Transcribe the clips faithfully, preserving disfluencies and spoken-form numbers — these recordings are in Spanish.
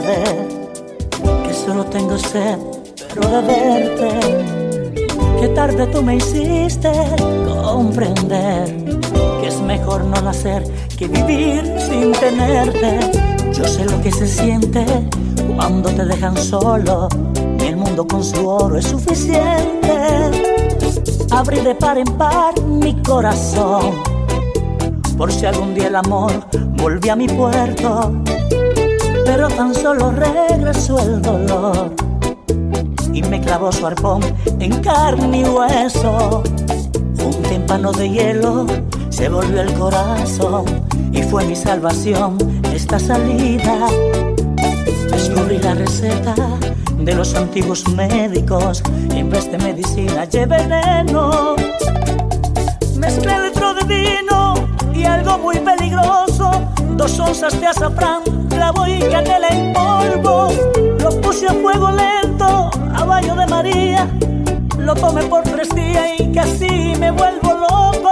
saber que solo tengo sed, pero de verte. Que tarde tú me hiciste comprender que es mejor no nacer que vivir sin tenerte. Yo sé lo que se siente cuando te dejan solo, y el mundo con su oro es suficiente. Abrí de par en par mi corazón, por si algún día el amor volvió a mi puerto, pero tan solo regresó el dolor y me clavó su arpón en carne y hueso. Un témpano de hielo se volvió el corazón y fue mi salvación esta salida. Descubrí la receta de los antiguos médicos y en vez de medicina llevé veneno. Mezclé litro de vino y algo muy peligroso, dos onzas de azafrán, clavo y canela en polvo. Lo puse a fuego lento, a baño de María. Lo tomé por tres días y casi me vuelvo loco.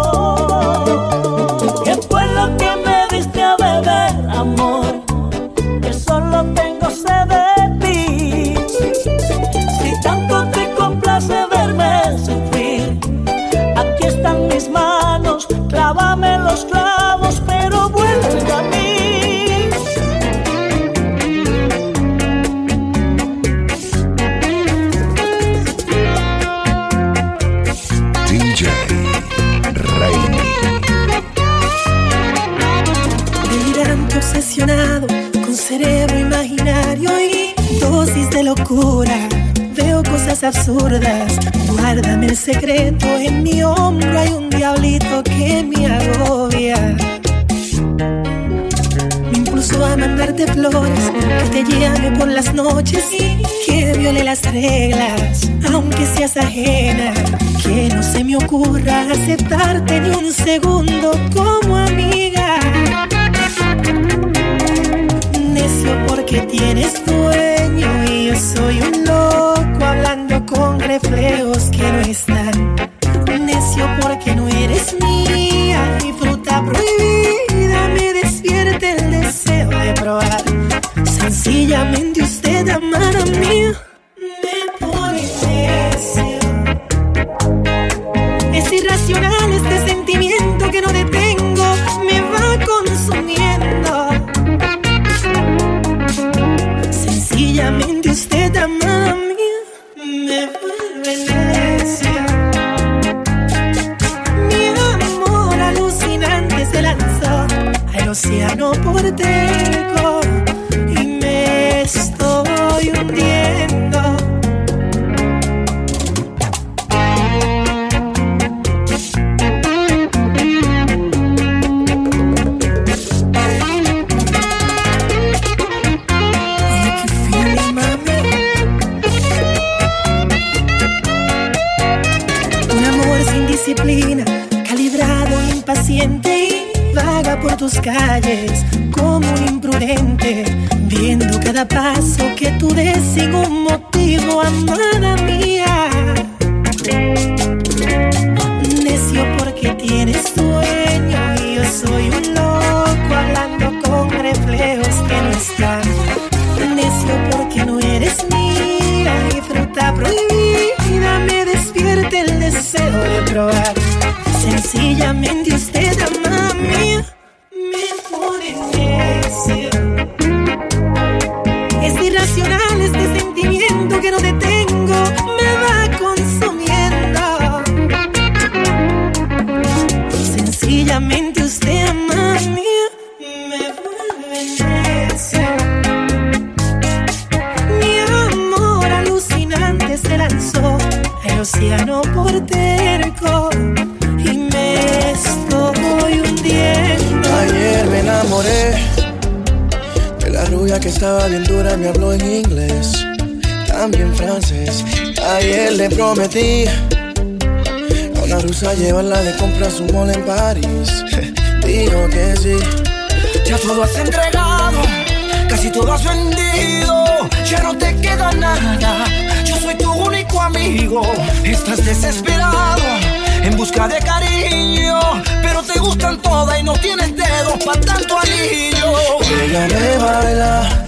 ¿Qué fue lo que me diste a beber, amor? Que solo tengo sed de ti. Si tanto te complace verme sufrir, aquí están mis manos, clávame los clavos, pero vuelve a mí. D J Raimi. Delirante, obsesionado, con cerebro imaginario y dosis de locura. Veo cosas absurdas, guárdame el secreto. En mi hombro hay un diablito que me agobia. Me impulsó a mandarte flores, que te llame por las noches y que viole las reglas, aunque seas ajena. Que no se me ocurra aceptarte ni un segundo como amiga. Necio porque tienes dueño y yo soy un loco hablando con reflejos que no están. Necio porque no eres mía y fruta prohibida me despierta el deseo de probar. Sencillamente usted, amada mía, me pone necio. Es irracional este sentimiento que no detengo, me va consumiendo. Sencillamente usted, amada mía, me vuelve necia. Mi amor alucinante se lanzó al océano por terco y me estoy hundiendo. Calibrado, impaciente y vaga por tus calles como un imprudente, viendo cada paso que tú des sin un motivo, amada mía. Necio porque tienes dueño y yo soy un loco hablando con reflejos que no están. Necio porque no eres mía y fruta prohibida me despierta el deseo de probar. Sencillamente usted, amada mía, me pone necio. Es irracional este sentimiento que no detengo, me va consumiendo. Sencillamente usted, amada mía, me vuelve necio. Mi amor alucinante se lanzó al océano por terco y me estoy hundiendo. Ayer me enamoré de la rubia que estaba bien dura, me habló en inglés, también francés. Ayer le prometí a una rusa llevarla de compras un mall en París. Dijo que sí. Ya todo has entregado, casi todo has vendido, ya no te queda nada. Yo soy tu único amigo. Estás desesperado en busca de cariño, pero te gustan todas y no tienes dedos para tanto anillo. Ella me baila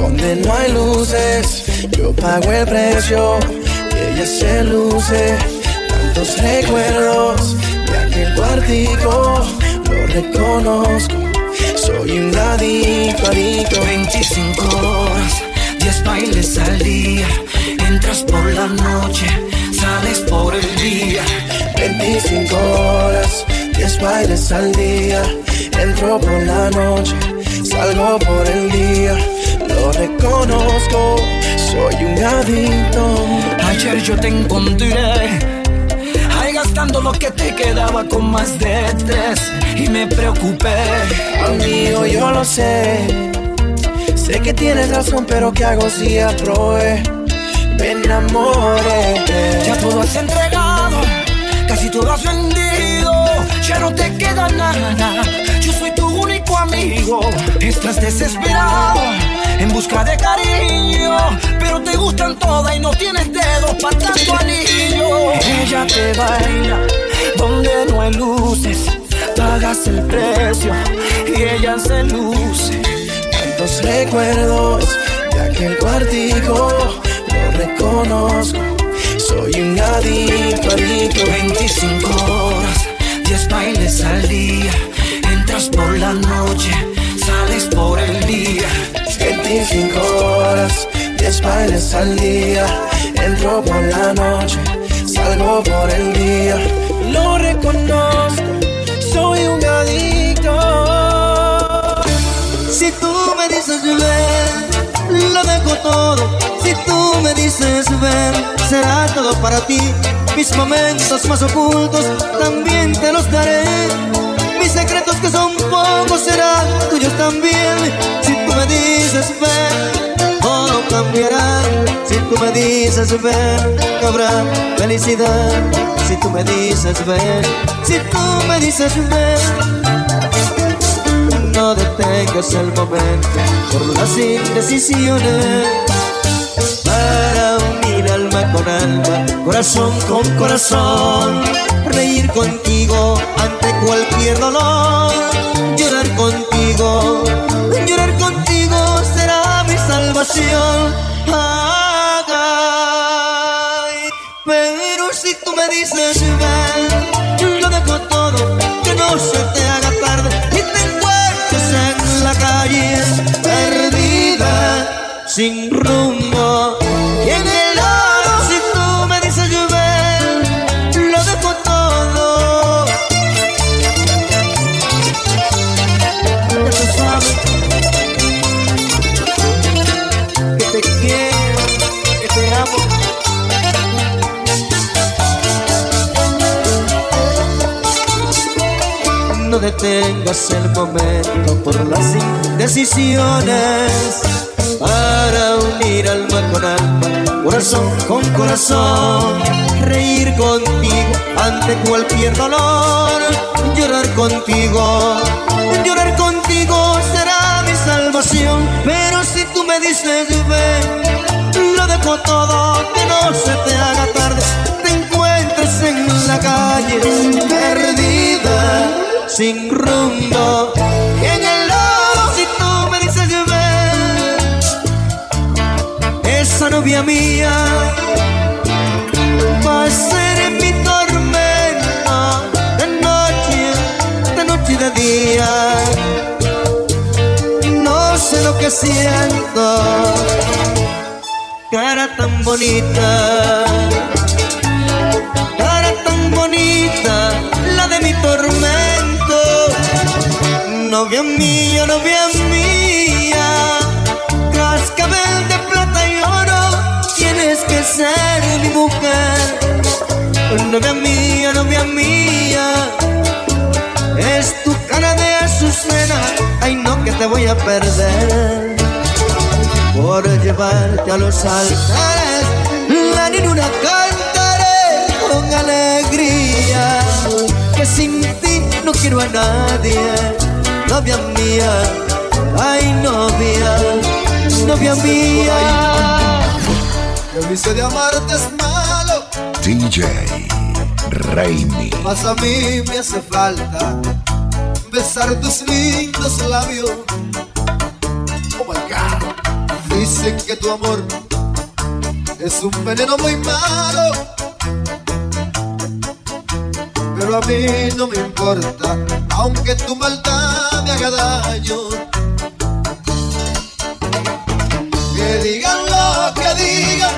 donde no hay luces, yo pago el precio y ella se luce. Tantos recuerdos de aquel cuartico, lo reconozco, soy un adicto, adicto. Veinticinco horas, diez bailes al día, entras por la noche, sales por el día. Veinticinco horas, diez bailes al día, entro por la noche, salgo por el día. Lo reconozco, soy un adicto. Ayer yo te encontré ahí gastando lo que te quedaba con más de tres y me preocupé. Amigo, yo lo sé, sé que tienes razón, pero ¿qué hago si aprobé? Me enamoré. Ya todo has entregado, casi todo has vendido, ya no te queda nada. Yo soy tu único amigo. Estás desesperado en busca de cariño, pero te gustan todas y no tienes dedos para tanto anillo. Ella te baila donde no hay luces, pagas el precio y ella se luce. Tantos recuerdos de aquel cuartico, lo reconozco, soy un adicto, adicto. Veinticinco horas, diez bailes al día, entras por la noche, sales por el día. Veinticinco horas, diez bailes al día, entro por la noche, salgo por el día. Lo reconozco, soy un adicto. Si tú me dices ven, lo dejo todo. Si tú me dices ven, será todo para ti. Mis momentos más ocultos también te los daré. Mis secretos que son pocos serán tuyos también. Si tú me dices ven, todo cambiará. Si tú me dices ven, habrá felicidad. Si tú me dices ven, si tú me dices ven, no detengas el momento por las indecisiones. Para unir alma con alma, corazón con corazón, reír contigo ante cualquier dolor, llorar contigo, llorar contigo será mi salvación. Ay, pero si tú me dices ven, lo dejo todo, que no se te haga tarde y te encuentres en la calle perdida, sin rumbo y en el oro. Si tú me dices ven, lo dejo todo. Ya tú sabes que te quiero, que te amo. No detengas el momento por las indecisiones. Para unir alma con alma, corazón con corazón, reír contigo ante cualquier dolor, llorar contigo, llorar contigo será mi salvación. Pero si tú me dices ven, lo dejo todo, que no se te haga tarde, te encuentres en la calle perdida, sin rumbo y en el lodo. Si tú me dices ven, esa novia mía va a ser mi tormento de noche, de noche y de día. No sé lo que siento, cara tan bonita, cara tan bonita, la de mi tormento. Novia mía, novia mía, cascabel de plata y oro, tienes que ser mi mujer. Novia mía, novia mía, es tu cara de azucena, ay no que te voy a perder. Por llevarte a los altares, la niña cantaré con alegría, que sin ti no quiero a nadie. Novia mía, ay novia, novia mía. El vicio de amarte es malo, D J Rainy. mas a mí me hace falta besar tus lindos labios. Oh my God. Dicen que tu amor es un veneno muy malo, pero a mí no me importa, aunque tu maldad me haga daño. Que digan lo que digan,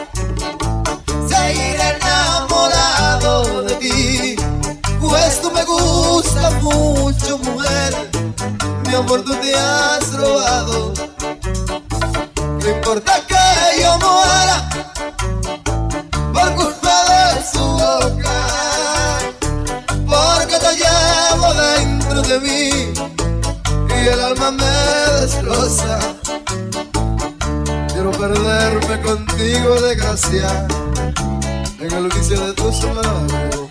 seguiré enamorado de ti, pues tú me gustas mucho, mujer. Mi amor, tú te has robado. No importa que yo muera por culpa de su boca, porque te llevo dentro de mí y el alma me destroza. Quiero perderme contigo, desgracia, en el vicio de tus labios.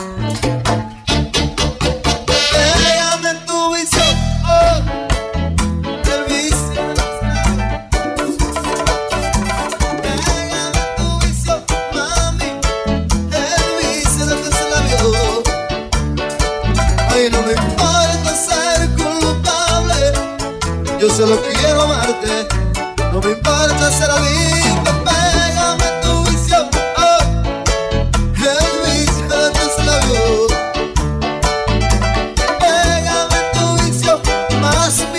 Pégame en tu vicio, oh, el vicio de tus labios. Pégame en tu vicio, mami, el vicio de tus labios. Ay, no me importa ser culpable, yo solo quiero amarte. No me importa ser adicto, pégame tu vicio, oh, el vicio de tus labios. Pégame tu vicio, más mi.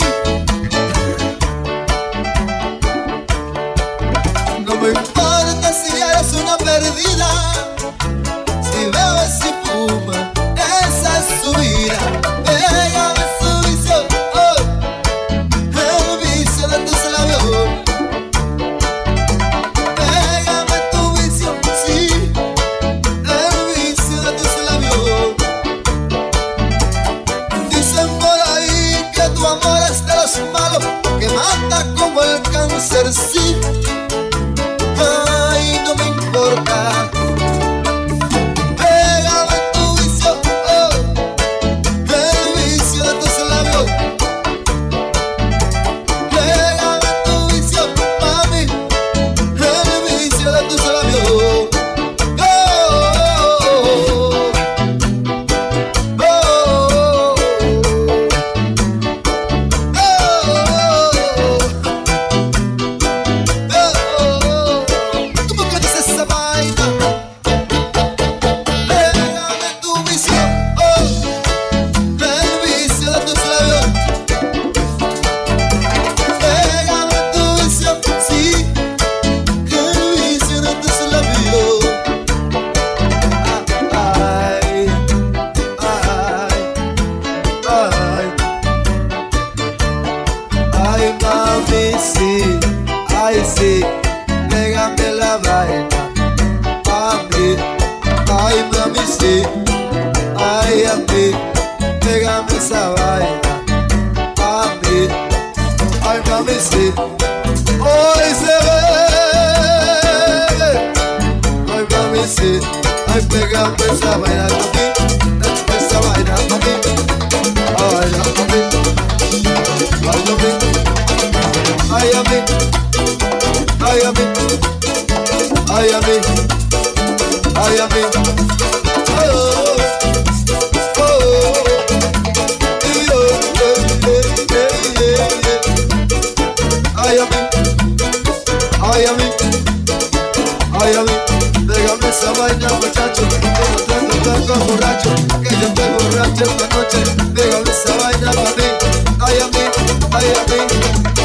No me importa si eres una perdida, si bebes y fumas, esa es su vida. Pégame su vicio, oh, el vicio de tus labios. Que mata como el cáncer, sí. Ay, no me importa. Pégame tu vicio, oh, el vicio de tus labios. Pégame tu vicio, mami, el vicio de tus labios. Oh, oh, oh, oh, oh. Sí, ay sí, pégame la vaina, mami, ay mami sí, ay a mí, pégame esa vaina, mami, ay mami sí, hoy se ve, ay mami sí, ay pégame esa vaina, mami, esa vaina, mami, ay mami, ay mami. Ay a mí, ay a mí, ay a mí, ay a mí, oh, oh, oh, ay a mí, ay a mí, ay a mí, pégame esa vaina, muchacho, que no tengo tanto borracho, que yo estoy borracho esta noche, pégame esa vaina para mí, ay a mí, ay a mí.